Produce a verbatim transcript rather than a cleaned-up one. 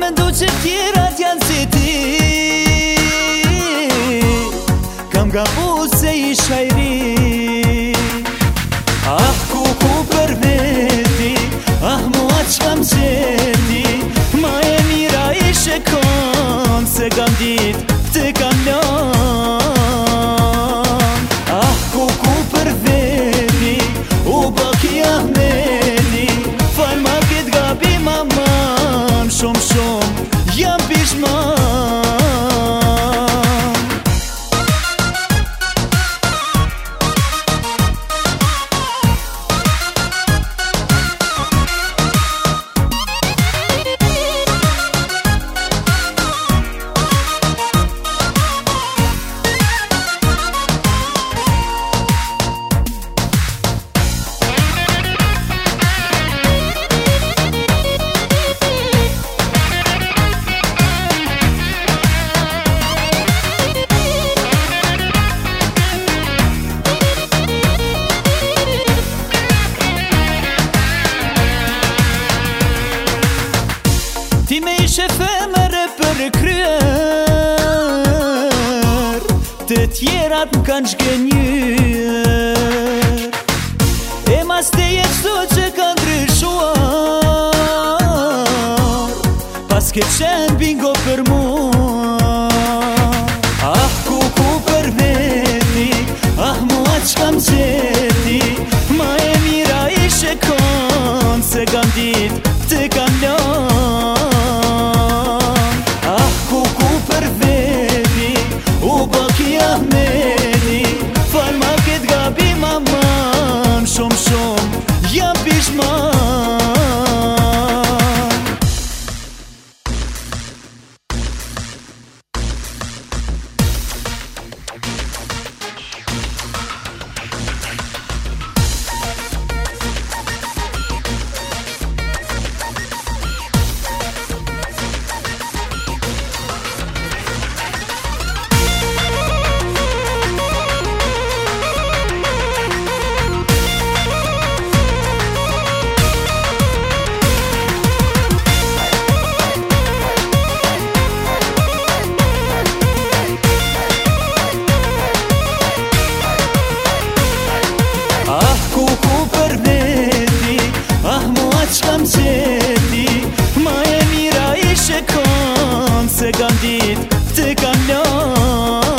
vândut që tjerat janë si ti. Kam gabu se isha i ri. Ah, ku ku për veti, ah, mua qka m'qeti. Ma e mira ishe kon, se kam dit, të kam lon. Ah, ku ku për veti, u baki Ahmeti. Fal ma kit gabim aman, shumë shumë, jam pishman. Ti me ishe femere për kryer, të tjerat m'kan shgënjër. E mas te jetë shto që kanë ndryshuar, pas ke qenë bingo për mua. Ah, ku ku për veti, ah, mua qka m'qeti. Ma e mira ishe kon, se kam dit, të kam lon. Ahmeti, fal ma kit gabim aman, shumë shumë, jam pishman. Qka m'qeti, ma e mira ishe kon, se kam dit, të kam lon.